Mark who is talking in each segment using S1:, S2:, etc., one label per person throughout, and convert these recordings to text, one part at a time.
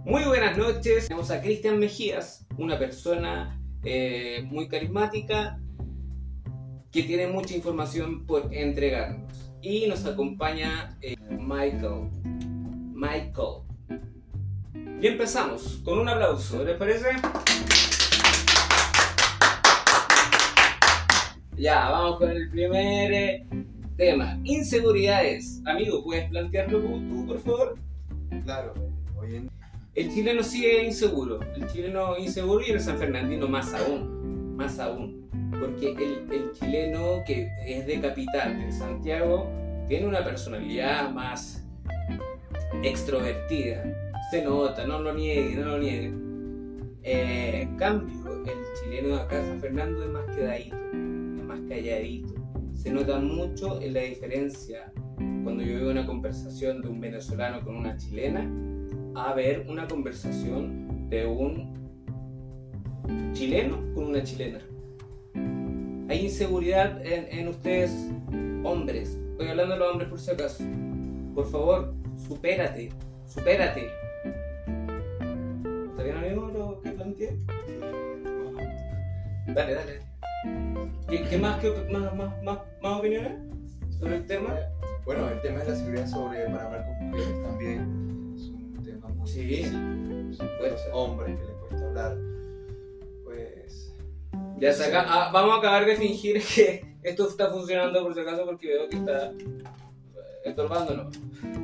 S1: Muy buenas noches, tenemos a Cristian Mejías, una persona muy carismática que tiene mucha información por entregarnos. Y nos acompaña Michael. Y empezamos con un aplauso, ¿les parece? Ya, vamos con el primer tema. Inseguridades. Amigo, ¿puedes plantearlo tú, por favor?
S2: Claro, hoy en
S1: El chileno sí es inseguro. El chileno inseguro y el sanfernandino más aún. Porque el chileno que es de capital, de Santiago, tiene una personalidad más extrovertida. Se nota, no lo niegue. En cambio, el chileno de acá, San Fernando, es más quedadito, es más calladito. Se nota mucho en la diferencia cuando yo veo una conversación de un venezolano con una chilena a ver una conversación de un chileno con una chilena. Hay inseguridad en ustedes, hombres. Estoy hablando de los hombres por si acaso. Por favor, supérate. ¿Está bien, amigo, lo que planteé? Dale. ¿Qué más opiniones sobre el tema?
S2: Bueno, el tema de la seguridad para hablar con mujeres también es un tema muy difícil. Los hombres que les cuesta hablar, pues...
S1: Ya saca, vamos a acabar de fingir que esto está funcionando por si acaso porque veo que está estorbándonos.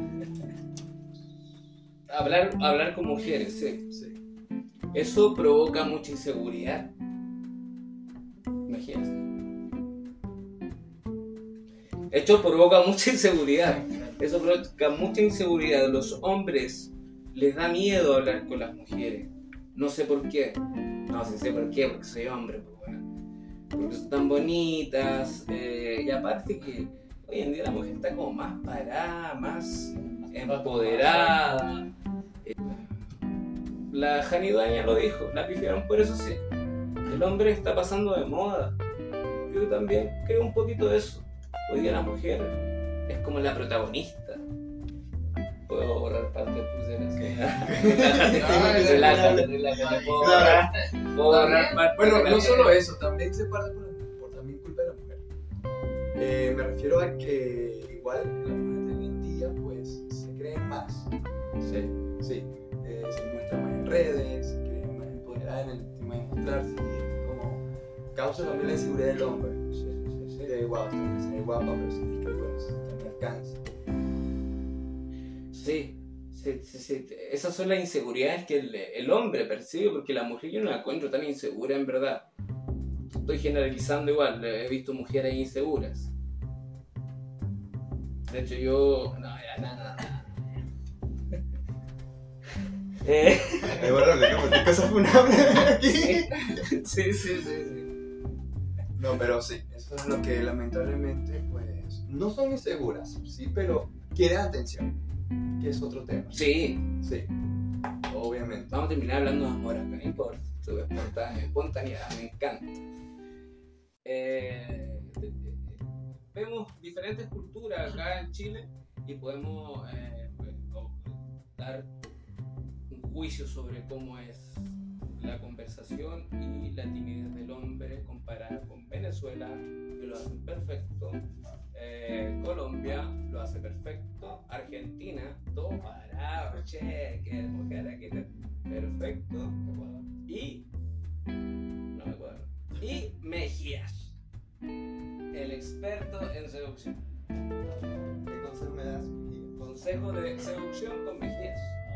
S1: Hablar con mujeres, sí. Eso provoca mucha inseguridad. Imagínate. Esto provoca mucha inseguridad. Eso provoca mucha inseguridad. Los hombres les da miedo hablar con las mujeres. No sé por qué. No sé por qué, porque soy hombre, pues bueno. Porque son tan bonitas. Y aparte que hoy en día la mujer está como más parada, más empoderada. La Janiduaña lo dijo, la pifiaron por eso sí. El hombre está pasando de moda. Yo también creo un poquito de eso. Hoy día la mujer es como la protagonista. Puedo borrar parte de Relájate. Puedo borrar parte.
S2: Bueno, no solo eso, también se parte por también culpa de la mujer. Me refiero a que igual las mujeres de hoy en día pues se creen más. Sí. Se muestran más en redes, se creen más empoderadas en el tema de mostrarse, como causa también la inseguridad del hombre. De guau, esta mujer se ve guapa, pero si es que bueno, está en mi alcance.
S1: Sí. Esas son las inseguridades que el hombre percibe, porque la mujer yo no la encuentro tan insegura en verdad. Estoy generalizando igual, he visto mujeres inseguras. De hecho yo... No, ya nada.
S2: Bueno, ¿qué cosa funable aquí?
S1: Sí.
S2: No, pero sí, eso es lo que lamentablemente pues no son inseguras, sí, pero quieren atención, que es otro tema.
S1: Sí,
S2: obviamente.
S1: vamos a terminar hablando de amor acá, no importa. Su espontaneidad, me encanta. Vemos diferentes culturas acá en Chile y podemos dar un juicio sobre cómo es la conversación y la timidez del hombre comparada con Venezuela, que lo hacen perfecto, Colombia lo hace perfecto, Argentina, todo parado, che, que mujer aquí, perfecto, y Mejías, el experto en seducción.
S2: ¿Qué consejo me das?
S1: Consejo de seducción con Mejías.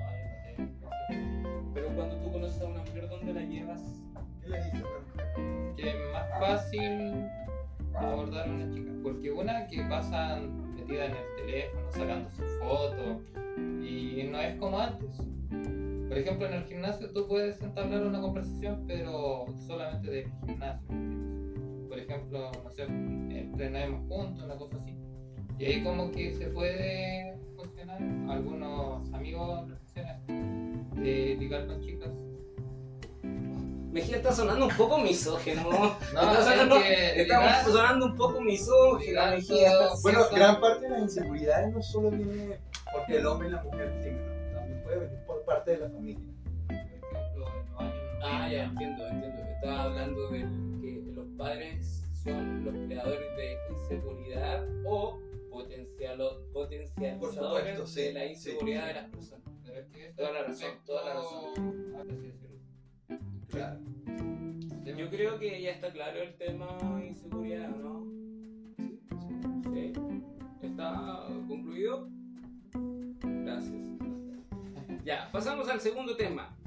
S1: Pero cuando tú conoces a una mujer, ¿dónde la llevas?
S2: ¿Qué le dices a la mujer?
S3: Que es más fácil abordar a una chica, porque una que pasan metida en el teléfono, sacando sus fotos, y no es como antes. Por ejemplo, en el gimnasio tú puedes entablar una conversación, pero solamente del gimnasio, ¿entiendes? Por ejemplo, no sé, entrenamos juntos, una cosa así. Y ahí como que se puede funcionar. Algunos amigos de ligar con chicas.
S1: Mejía está sonando un poco misógino.
S3: Está
S1: sonando un poco misógino, Mejía.
S2: Bueno, gran parte de las inseguridades no solo viene porque el hombre y la mujer es tímido, también puede venir por parte de la familia.
S1: ya entiendo. Estaba hablando de que los padres son los creadores de inseguridad o potencializadores
S2: supuesto, sí,
S1: de la inseguridad de las personas.
S3: Pero es que
S1: Toda la razón.
S3: Así decirlo.
S2: Claro.
S1: Yo creo que ya está claro el tema inseguridad, ¿no? Sí. ¿Está concluido? Gracias. Ya, pasamos al segundo tema.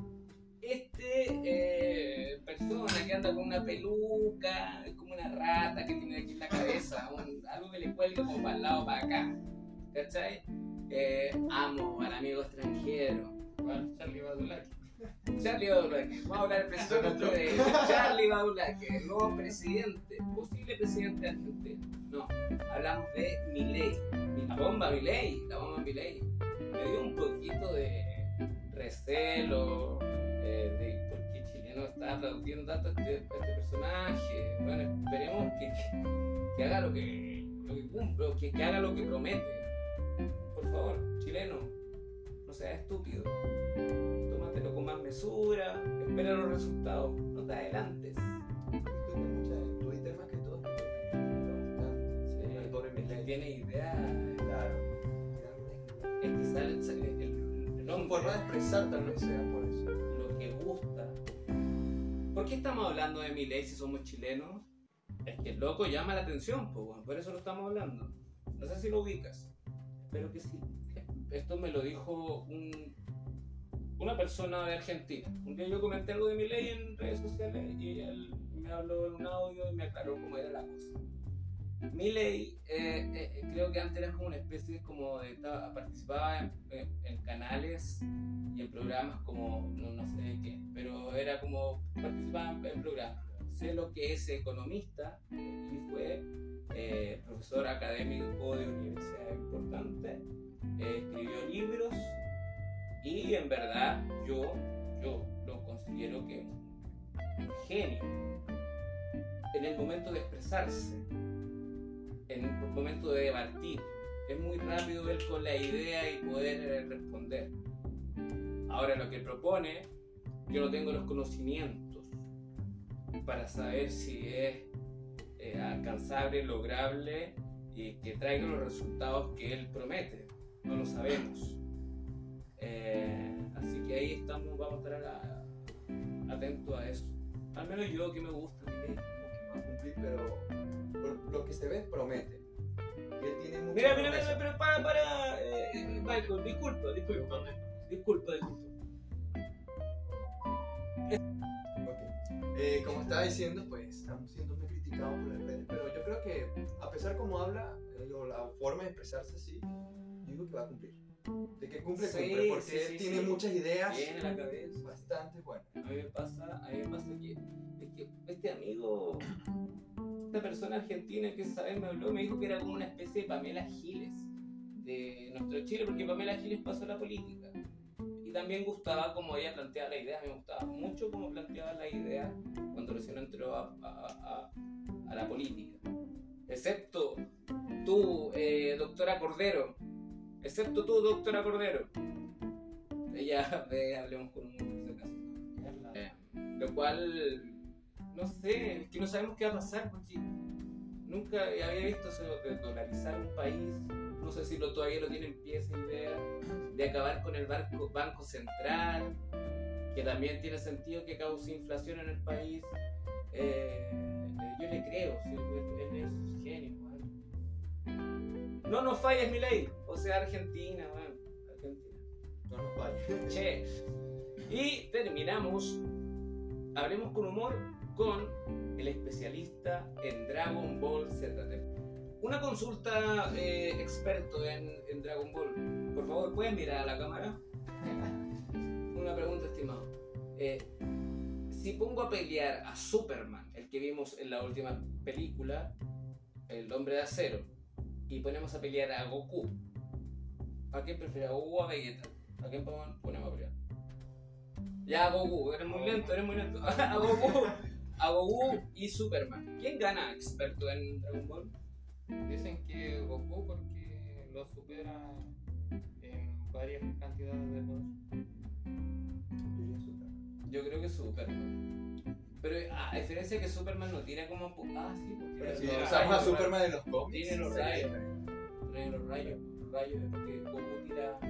S1: Persona que anda con una peluca, es como una rata que tiene aquí en la cabeza, algo que le cuelga como para el lado, para acá. ¿Cachai? Amo al amigo extranjero.
S3: Bueno, Charlie Badulaki.
S1: Charlie Badulaki. Vamos a hablar precisamente de Charlie Badulaki, el nuevo presidente, posible presidente de Argentina. No, hablamos de Milei. La bomba Milei. Me dio un poquito de recelo de por qué chileno está aplaudiendo tanto a este personaje. Bueno, esperemos que haga lo que cumple, que haga lo que promete. Por favor, chileno, no seas estúpido. Tómatelo con más mesura, espera los resultados, no te adelantes.
S2: En Twitter más que todo, el pobre Milei.
S1: Tiene idea.
S2: Claro.
S1: Es que sale el
S2: Su
S1: hombre,
S2: forma de expresar tal vez sea por eso.
S1: lo que gusta. ¿Por qué estamos hablando de Milei si somos chilenos? Es que el loco llama la atención, pues, bueno, por eso lo estamos hablando. No sé si lo ubicas, espero que sí. Esto me lo dijo una persona de Argentina. Un día yo comenté algo de Milei en redes sociales y él me habló en un audio y me aclaró cómo era la cosa. Milei, creo que antes era como una especie como de participaba en canales y en programas como no sé qué, pero era como participaba en programas. Sé lo que es economista y fue profesor académico de universidad importante, escribió libros y en verdad yo lo considero que un genio en el momento de expresarse, en el momento de debatir. Es muy rápido él con la idea y poder responder. Ahora lo que propone, yo no tengo los conocimientos para saber si es alcanzable, lograble y que traiga los resultados que él promete. No lo sabemos. Así que ahí estamos, vamos a estar atentos a eso. Al menos yo que me gusta.
S2: Que no va a cumplir, pero por lo que se ve promete. Y él tiene mucha
S1: Mira,
S2: promesa.
S1: pero para, Michael, disculpa.
S2: Ok. Como estaba diciendo, pues estamos siendo muy criticados por las redes, pero yo creo que a pesar como habla, o la forma de expresarse así, yo digo que va a cumplir. De que cumple,
S1: Sí,
S2: porque
S1: sí,
S2: él
S1: sí,
S2: tiene
S1: sí.
S2: muchas ideas
S1: Tiene la cabeza.
S2: bastante buenas.
S1: A mí me pasa que este amigo, esta persona argentina que esa vez me habló, me dijo que era como una especie de Pamela Giles de nuestro Chile, porque Pamela Giles pasó a la política. Y también gustaba como ella planteaba la idea, me gustaba mucho cómo planteaba la idea cuando recién entró a la política. Excepto tú, doctora Cordero. Ya hablemos con un caso. Lo cual, no sé, es que no sabemos qué va a pasar porque nunca había visto eso de dolarizar un país. No sé si todavía lo tiene en pie esa idea de acabar con el Banco Central, que también tiene sentido que cause inflación en el país. Yo le creo, sí, él es genio, man. No nos falles, Milei, o sea, Argentina, man. Argentina.
S2: No nos vaya.
S1: Che. Y terminamos, hablemos con humor, con el especialista en Dragon Ball Z. Una consulta, experto en Dragon Ball. Por favor, ¿pueden mirar a la cámara? Una pregunta, estimado. Si pongo a pelear a Superman, el que vimos en la última película, El Hombre de Acero, y ponemos a pelear a Goku, ¿a quién prefiere? ¿A Goku o a Vegeta? ¿A quién ponemos a pelear? Ya, a Goku, eres muy lento. A Goku y Superman. ¿Quién gana, experto en Dragon Ball?
S3: Dicen que Goku porque lo supera en varias cantidades de poder.
S1: Yo creo que Superman. Pero a diferencia que Superman no tira como... sí, porque
S2: Pero si
S1: los
S2: usamos
S1: rayos,
S2: a Superman en los cómics.
S1: Tiene los
S2: sería
S1: rayos.
S2: diferente.
S1: Tiene los rayos, porque Goku tira...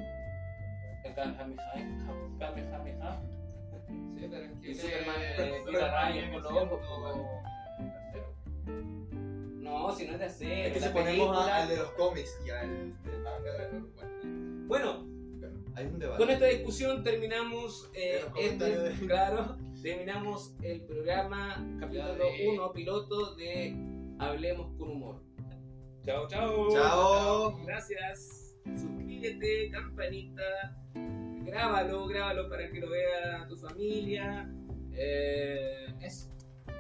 S1: Kamehameha.
S3: Sí, pero es que
S1: Y Superman
S3: Superman
S1: tira rayos
S3: viene
S1: con los
S3: siendo
S1: ojos.
S3: acero.
S1: No, si no es de acero.
S2: Es que
S1: la
S2: si ponemos
S1: película-
S2: al de los cómics y al del manga,
S1: Bueno,
S2: bueno, hay un debate.
S1: con esta discusión terminamos
S2: En los comentarios de-
S1: claro, terminamos el programa capítulo
S3: de-
S1: 1 piloto de Hablemos con Humor. Chao, chao.
S2: Chao.
S1: Gracias. Suscríbete, campanita. Grábalo para que lo vea tu familia. Eso.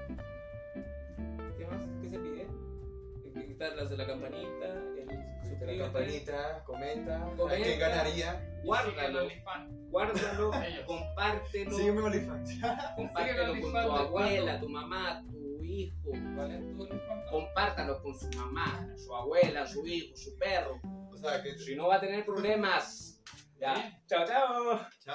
S1: ¿Qué más? ¿Qué se pide? Quitar las de la campanita, el
S2: La
S1: suscríbete.
S2: campanita, comenta.
S1: Comenta.
S2: ¿A quién ganaría?
S1: Guárdalo, guárdalo,
S3: Ellos.
S1: compártelo.
S2: Sígueme OnlyFans.
S1: Compártelo con tu
S3: OnlyFans de
S1: abuela,
S3: cuándo.
S1: tu mamá, tu hijo.
S3: ¿Cuál es tu OnlyFans?
S1: Compártalo con su mamá, su abuela, su hijo, su perro.
S2: O sea, que
S1: Si no va a tener problemas. Ya.
S3: Sí.
S1: Chao, chao.